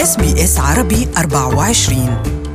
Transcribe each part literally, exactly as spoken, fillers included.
إس بي إس عربي أربعة وعشرين.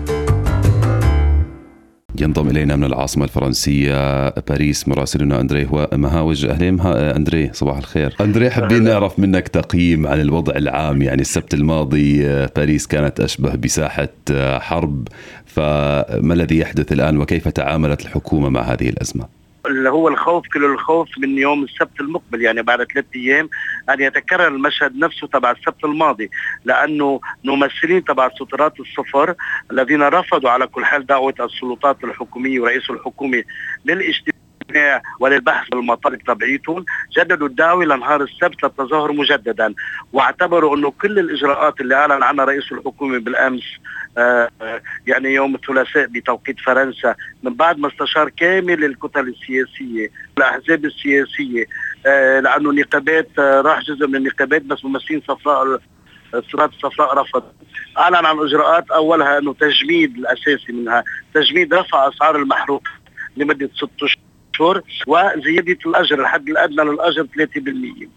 ينضم إلينا من العاصمة الفرنسية باريس مراسلنا أندري مهاوج. أهلين أندري، صباح الخير. أندري، حابين نعرف منك تقييم عن الوضع العام. يعني السبت الماضي باريس كانت أشبه بساحة حرب، فما الذي يحدث الآن وكيف تعاملت الحكومة مع هذه الأزمة؟ اللي هو الخوف كل الخوف من يوم السبت المقبل، يعني بعد ثلاثة أيام أن يتكرر المشهد نفسه تبع السبت الماضي، لأنه ممثلين تبع سترات الصفر الذين رفضوا على كل حال دعوة السلطات الحكومية ورئيس الحكومة للاجتماع وللبحث بالمطالب تبعيتهم، جددوا الدعوة لنهار السبت للتظاهر مجددا، واعتبروا أنه كل الإجراءات اللي أعلن عنها رئيس الحكومة بالأمس آه يعني يوم الثلاثاء بتوقيت فرنسا، من بعد ما استشار كامل الكتل السياسية الأحزاب السياسية، آه لأنه النقابات آه راح جزء من النقابات بس ممثلين صفراء الصراط الصفراء رفض، أعلن عن إجراءات أولها أنه تجميد الأساسي منها تجميد رفع أسعار المحروق لمدة ستة شهور وزيادة الأجر الحد الأدنى للأجر ثلاثة بالمئة.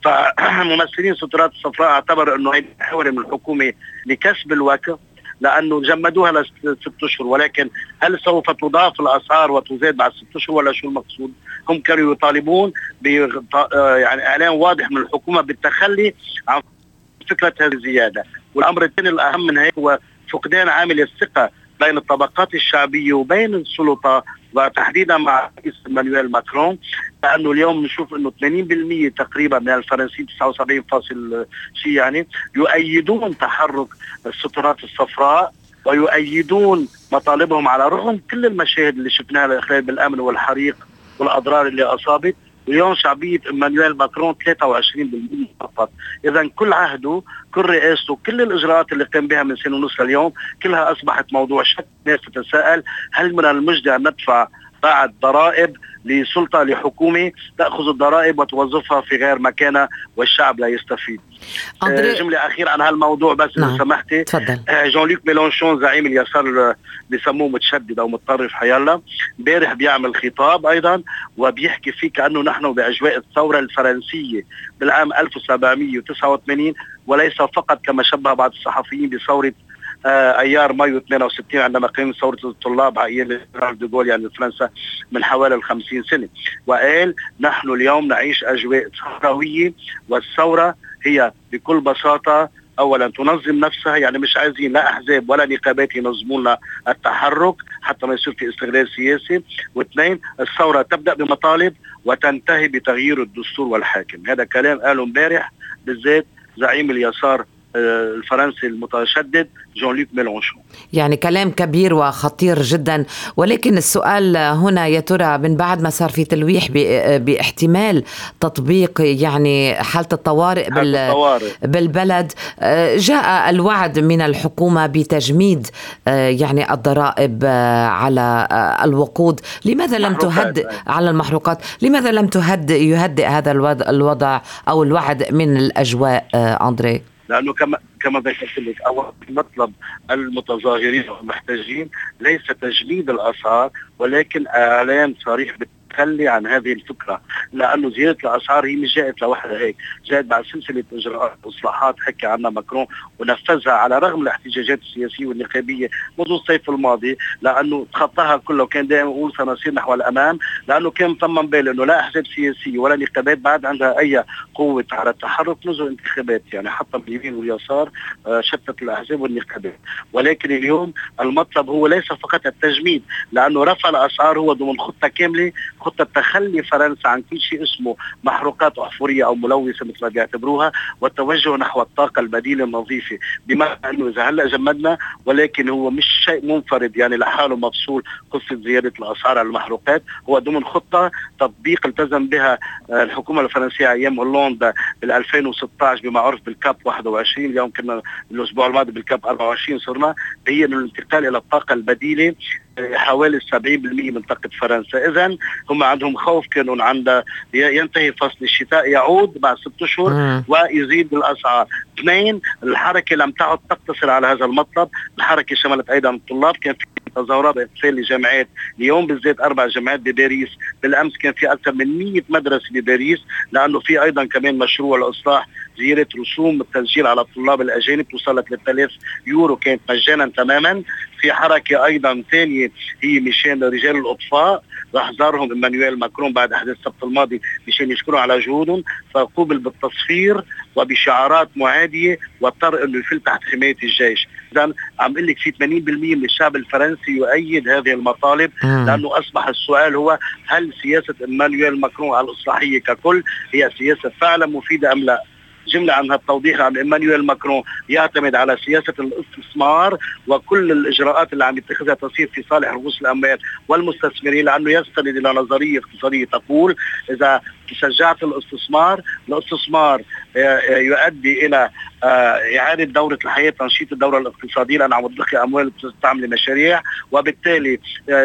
فممثلين سترات الصفراء اعتبروا أنه هي محاولة من الحكومة لكسب الوقت، لأنه جمدوها لست أشهر، ولكن هل سوف تضاف الأسعار وتزاد بعد ست أشهر ولا شو المقصود؟ هم كانوا يطالبون ب يعني إعلان واضح من الحكومة بالتخلي عن فكرة هذه الزيادة. والأمر الثاني الأهم من هيك هو فقدان عامل الثقة بين الطبقات الشعبية وبين السلطة، وتحديدا مع رئيس إيمانويل ماكرون، لأنه اليوم نشوف أنه ثمانين بالمئة تقريبا من الفرنسيين تسعة وسبعين فاصل شيء يعني يؤيدون تحرك السترات الصفراء ويؤيدون مطالبهم، على رغم كل المشاهد اللي شفناها الإخلال بالأمن والحريق والأضرار اللي أصابت. اليوم شعبية إيمانويل ماكرون ثلاثة وعشرين بالمئة فقط. إذا كل عهده كل رئاسته كل الإجراءات اللي قام بها من سنة ونص اليوم كلها أصبحت موضوع شك. الناس تتساءل هل من المجدي أن ندفع بعد ضرائب لسلطة لحكومة تأخذ الضرائب وتوظفها في غير مكانها والشعب لا يستفيد. آه جملة أخيرة عن هالموضوع بس إذا سمحتي. آه جون لوك ميلانشون زعيم اليسار بيسموه متشدد أو متطرف حيالله، امبارح بيعمل خطاب أيضا وبيحكي فيه كأنه نحن بأجواء الثورة الفرنسية بالعام ألف وسبعمئة وتسعة وثمانين، وليس فقط كما شبه بعض الصحفيين بثورة آه ايار مايو اثنين وستين عندما قامت ثوره الطلاب على ايام شارل دي غول يعني فرنسا من حوالي الخمسين سنه، وقال نحن اليوم نعيش اجواء ثورويه، والثوره هي بكل بساطه اولا تنظم نفسها، يعني مش عايزين لا احزاب ولا نقابات ينظمون لنا التحرك حتى ما يصير في استغلال سياسي، واثنين الثوره تبدا بمطالب وتنتهي بتغيير الدستور والحاكم. هذا كلام قاله امبارح بالذات زعيم اليسار الفرنسي المتشدد جون لوك ميلانشون. يعني كلام كبير وخطير جدا، ولكن السؤال هنا يا ترى من بعد ما صار في تلويح باحتمال تطبيق يعني حالة الطوارئ, بال الطوارئ بالبلد، جاء الوعد من الحكومة بتجميد يعني الضرائب على الوقود. لماذا لم تهدئ على المحروقات؟ لماذا لم تهدئ يهدئ هذا الوضع أو الوعد من الأجواء أندري؟ لأنه كما كما ذكرت لك أول مطلب المتظاهرين والمحتجين ليس تجميد الأسعار ولكن إعلان صريح بالتخلي عن هذه الفكرة، لأنه زيادة الأسعار هي مش جاءت لوحدها هيك، جاءت بعد سلسلة إجراءات وإصلاحات حكى عنها ماكرون ونفذها على رغم الاحتجاجات السياسية والنقابية منذ الصيف الماضي، لأنه تخطاها كله كان دائما يقول سنسير نحو الأمام، لأنه كان ثم بال أنه لا أحزاب سياسية ولا نقابات بعد عندها أي قوة على التحرك منذ الانتخابات، يعني حتى باليمين واليسار شتت الأحزاب والنقابات. ولكن اليوم المطلب هو ليس فقط التجميد، لأنه رفع الأسعار هو ضمن خطة كاملة، خطة تخلي فرنسا عن كل شيء اسمه محروقات أحفورية أو ملوثة مثل ما بيعتبروها، والتوجه نحو الطاقة البديلة النظيفة، بما أنه إذا هلأ جمدنا ولكن هو مش شيء منفرد يعني لحاله مفصول قصة زيادة الأسعار على المحروقات، هو ضمن خطة تطبيق التزم بها الحكومة الفرنسية أيام هولندا بال ألفين وستة عشر بما عرف بالكاب واحد وعشرين، اليوم كنا الأسبوع الماضي بالكاب أربعة وعشرين صرنا، هي الانتقال إلى الطاقة البديلة حوالي سبعين بالمئة من طاقة فرنسا. إذن هم عندهم خوف كانوا عند ينتهي فصل الشتاء يعود بعد ست أشهر ويزيد الأسعار. اثنين، الحركة لم تعد تقتصر على هذا المطلب، الحركة شملت أيضا الطلاب، كان في تظاهرات اقفال لجامعات، اليوم بالذات اربع جامعات بباريس، بالامس كان في اكثر من مئة مدرسه بباريس، لانه في ايضا كمان مشروع الاصلاح زياده رسوم التسجيل على الطلاب الاجانب توصل ل ثلاثة آلاف يورو، كانت مجانا تماما. في حركه ايضا ثانيه هي مشان رجال الاطفاء، راح زارهم ايمانويل ماكرون بعد احداث السبت الماضي مشان يشكروا على جهودهم، فقوبل بالتصفير وبشعارات معاديه واضطر انه يفل تحت حمايه الجيش. اذا عم اقول لك في ثمانين بالمئة من الشعب الفرنسي يؤيد هذه المطالب، لانه اصبح السؤال هو هل سياسه ايمانويل ماكرون على الاصلاحيه ككل هي سياسه فعلا مفيده ام لا؟ جملة عن التوضيح عن إيمانويل ماكرون يعتمد على سياسة الاستثمار، وكل الإجراءات اللي عم يتخذها تصير في صالح رؤوس الأموال والمستثمرين، لأنه يستند إلى نظرية اقتصادية تقول إذا شجعت الاستثمار، الاستثمار يؤدي إلى إعادة دورة الحياة، تنشيط الدورة الاقتصادية، لأن عم تضخي أموال تستعمل مشاريع، وبالتالي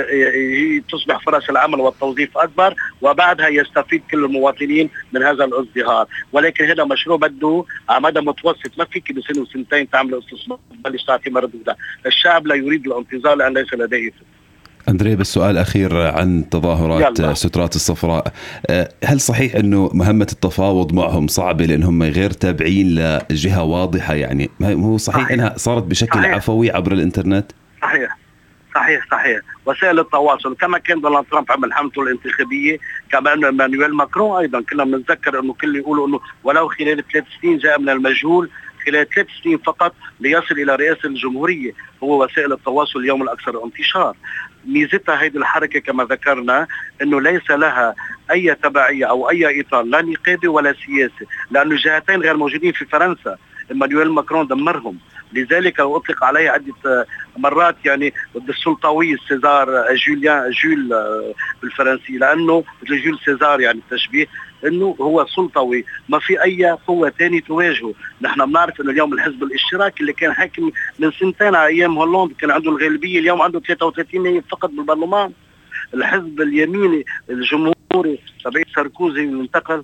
تصبح فرص العمل والتوظيف أكبر، وبعدها يستفيد كل المواطنين من هذا الازدهار. ولكن هذا مشروع بده على مدى متوسط، ما فيك بسنة وسنتين تعمل استثمار بلش تعطي مردودة. الشعب لا يريد الانتظار لأن ليس لديه. أندريه، بس سؤال أخير عن تظاهرات يلا. سترات الصفراء، هل صحيح أنه مهمة التفاوض معهم صعبة لأنهم غير تابعين لجهة واضحة؟ يعني هو صحيح, صحيح. أنها صارت بشكل صحيح. عفوي عبر الإنترنت؟ صحيح صحيح صحيح وسائل التواصل كما كان دونالد ترامب عمل حملته الانتخابية، كما أنه إيمانويل ماكرون أيضا كنا بنتذكر أنه كل يقولوا أنه ولو خلال ثلاث سنين جاء من المجهول، خلال ثلاث سنين فقط ليصل إلى رئاسة الجمهورية. هو وسائل التواصل اليوم الأكثر انتشار. ميزتها هذه الحركة كما ذكرنا أنه ليس لها أي تبعية أو أي إطار لا نقابي ولا سياسي، لأنه جهتين غير موجودين في فرنسا. إيمانويل ماكرون دمرهم، لذلك أطلق عليه عدة مرات يعني بالسلطوي سيزار جوليان جول بالفرنسي، لأنه مثل جول سيزار يعني التشبيه انه هو سلطوي، ما في اي قوه ثانيه تواجهه. نحن بنعرف انه اليوم الحزب الاشتراكي اللي كان حاكم من سنتين على ايام هولندا كان عنده الغالبيه، اليوم عنده ثلاثة وثلاثين نائب فقط بالبرلمان. الحزب اليميني الجمهوري تبع ساركوزي اللي انتقل،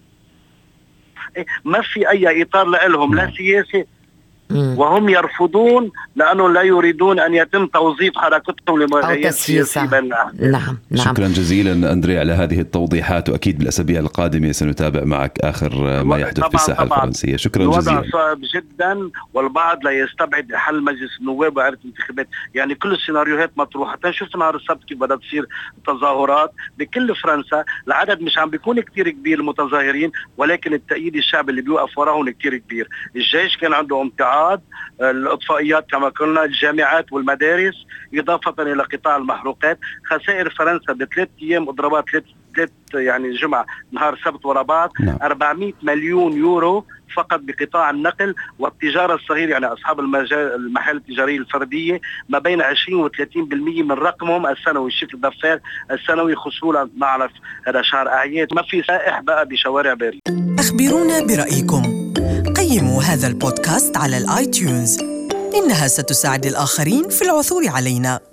ما في اي اطار لهم لا سياسي، وهم يرفضون لأنه لا يريدون أن يتم توظيف حركتهم لمغايرة سياسية بين الأحداث. نعم نعم. شكرا جزيلا أندريه على هذه التوضيحات، وأكيد بالأسابيع القادمة سنتابع معك آخر ما يحدث في الساحة الفرنسية. شكرا جزيلا. الوضع صعب جدا، والبعض لا يستبعد حل مجلس النواب وإعادة الانتخابات، يعني كل السيناريوهات مطروحة. شفت نهار السبت كيف بدأت تصير تظاهرات بكل فرنسا، العدد مش عم بيكون كتير كبير المتظاهرين، ولكن التأييد الشعبي اللي بيوقف وراهم كتير كبير. الجيش كان عنده امتعاض، الإطفائيات كما قلنا، الجامعات والمدارس، إضافة إلى قطاع المحروقات. خسائر فرنسا بثلاث أيام إضرابات، ثلاث ثلاث يعني جمعة نهار سبت ورا بعض، نعم. أربعمئة مليون يورو فقط بقطاع النقل والتجارة الصغيرة، يعني أصحاب المحال التجارية الفردية ما بين عشرين وثلاثين بالمئة من رقمهم السنوي، الشيك دافير السنوي خسولة. نعرف هذا شهر أعياد، ما في سائح بقى بشوارع باريس. أخبرونا برأيكم، قيموا هذا البودكاست على الآيتيونز، إنها ستساعد الآخرين في العثور علينا.